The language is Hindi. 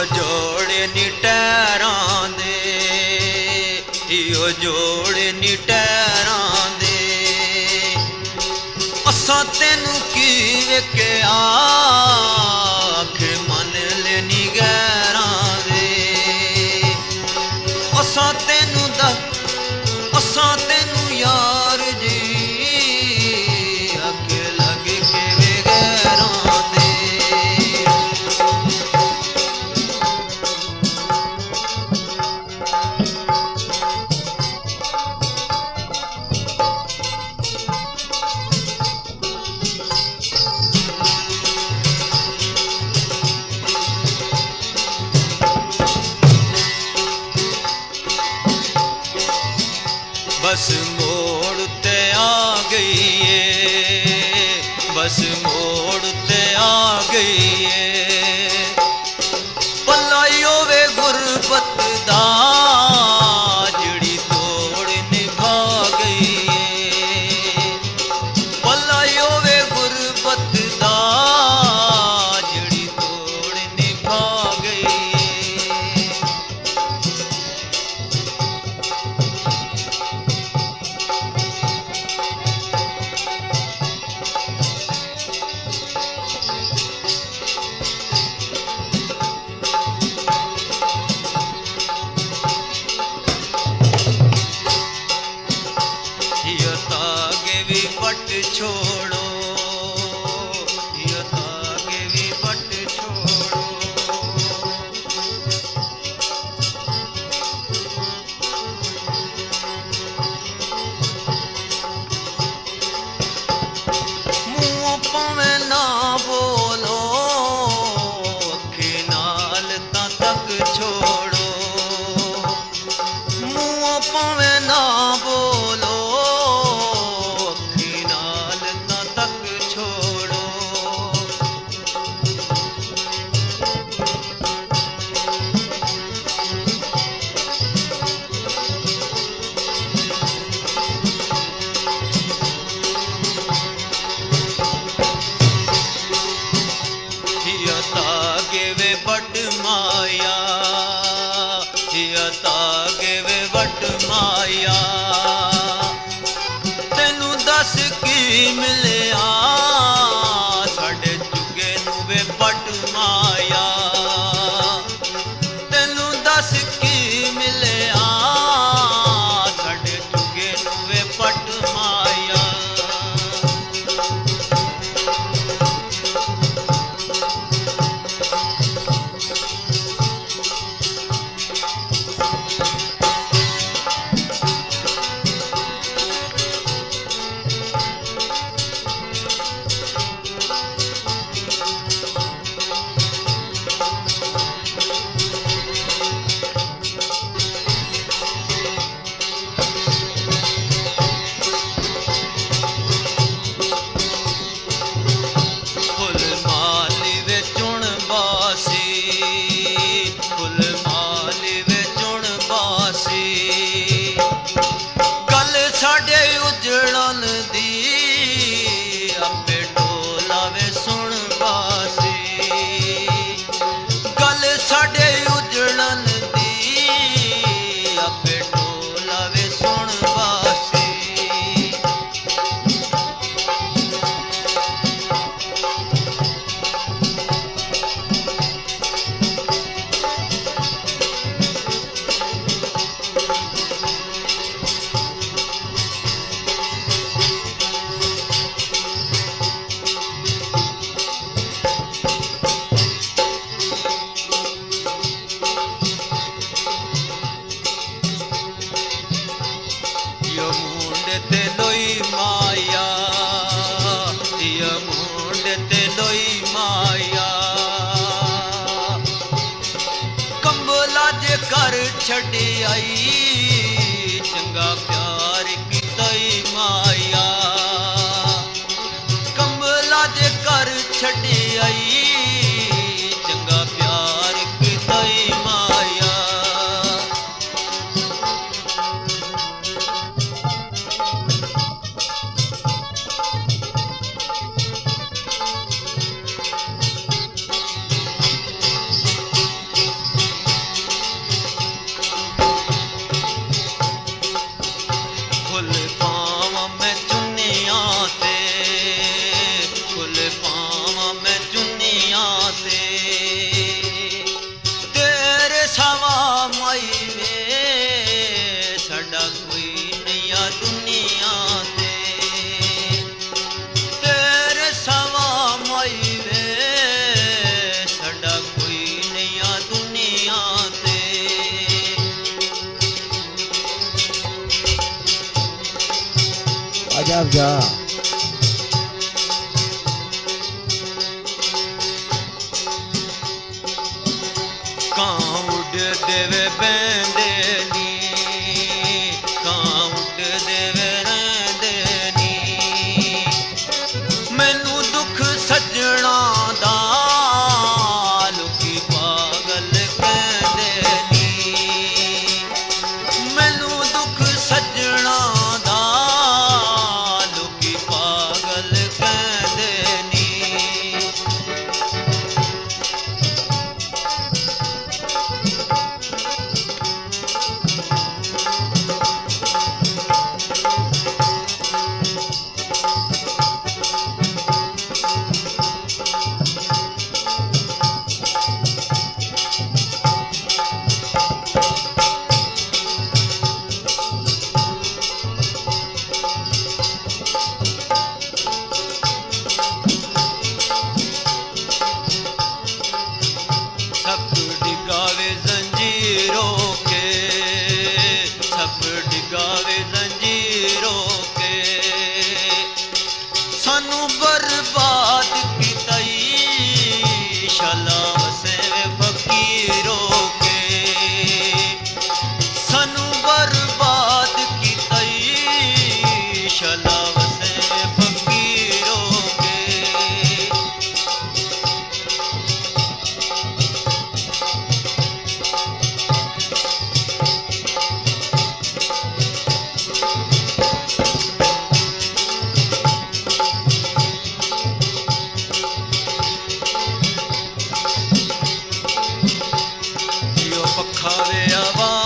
जोड़े नी टैरां दे, इहो जोड़े नी टैरां दे। असां तैनू की वेख्या आखे मन लेनी गैरां दे। असां तैनू यार जी आखे लग के वे गैरां दे। बस मोड़ ते आ गई है, बस मोड़ ते आ गई है। पलायो वे गुरबत दा जड़ी तोड़ निभा गई है। पलायो वे गुरबत दा जड़ी तोड़ निभा गई है। बट छोड़ो, ये तागे भी बट छोड़ो। मुँह पवे ना बोलो, अखे नाल तक छोड़ो। मुँह पवे ना बोलो, but Maya, Tage way but माया। तेनू दस की मिलिया साडे चुगे नू वे बट माया। तेनू दस की मिलिया साडे चुगे नू वे बट माया। साडे उजड़न दी आपे ढोलावे सुन बासी। गल साडे उजड़न दी आपे ढोलावे सुन बासी। ते लोई माया, ये मुंड ते लोई माया। कंबला जे कर छड़ी आई चंगा प्यार की तई माया। कंबला जे कर छड़ी आई चंगा प्यार की तई माया। आप जा। कां उड़ देवे बैंदे नी, कां उड़ देवे रैंदे नी, मैनू दुख सजना दा लोकी पागल कहंदे नी, मैनू दुख सजना दा लोकी पागल कहंदे नी। सप डिगावे जंजीरों के, सप डिगावे जंजीरों के, सानू बर्बाद कीतई शाला वसे फकीरों के, सानू बर्बाद कीतई शाला वसे फकीरों के। यो पखा वे आवा